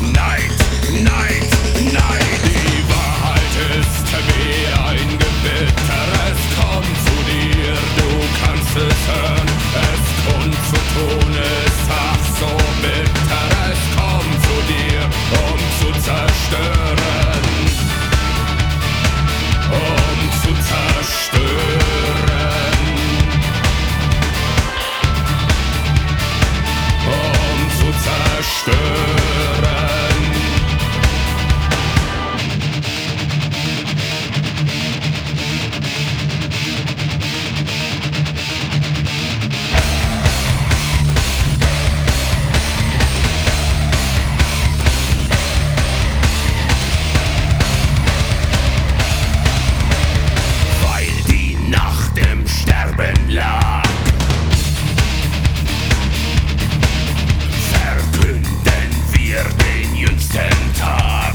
Neid, Neid, Neid. Die Wahrheit ist wie ein Gewitter, es kommt zu dir, du kannst es hören. Es kundzutun ist ach so bitter, es kommt zu dir, um zu zerstören. Um zu zerstören. Um zu zerstören. Weil die Nacht im Sterben lag, verkünden wir den jüngsten Tag.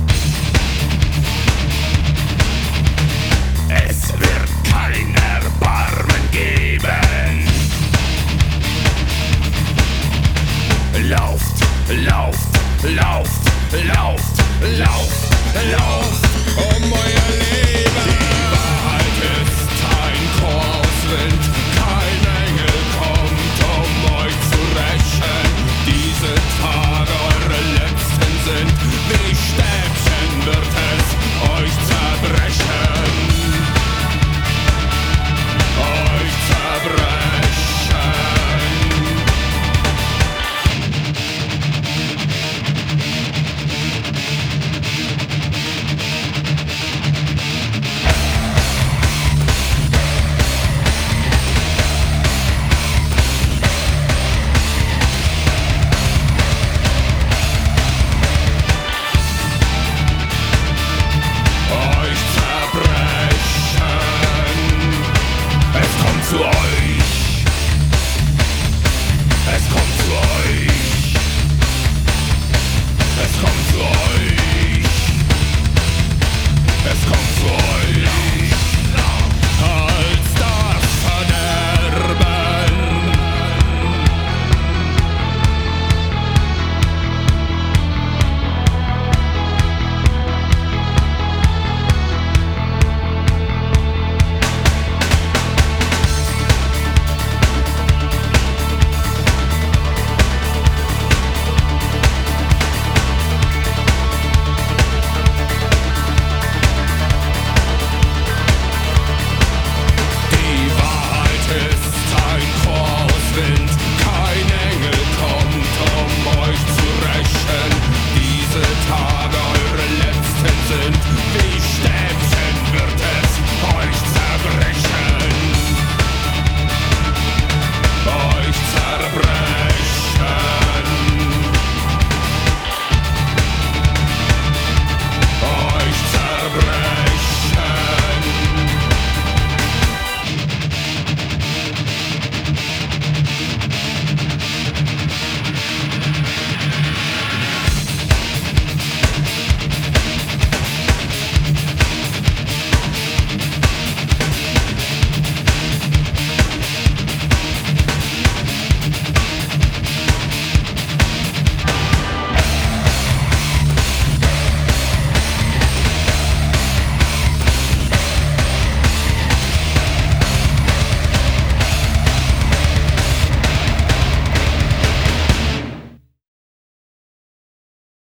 Es wird kein Erbarmen geben. Lauft, lauft, lauft, lauft, lauft, lauft, um euer